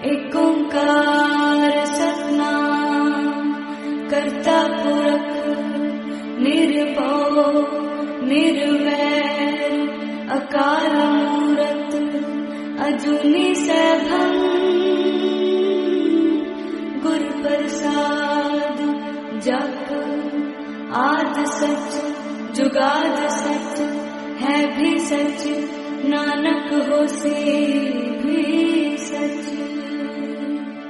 एक ओंकार सतनाम करता पुरख निर्भव निर्वैर अकाल मूरत अजूनी सैभं गुर प्रसाद जप आद सच जुगाद सच है भी सच नानक होसे भी सच।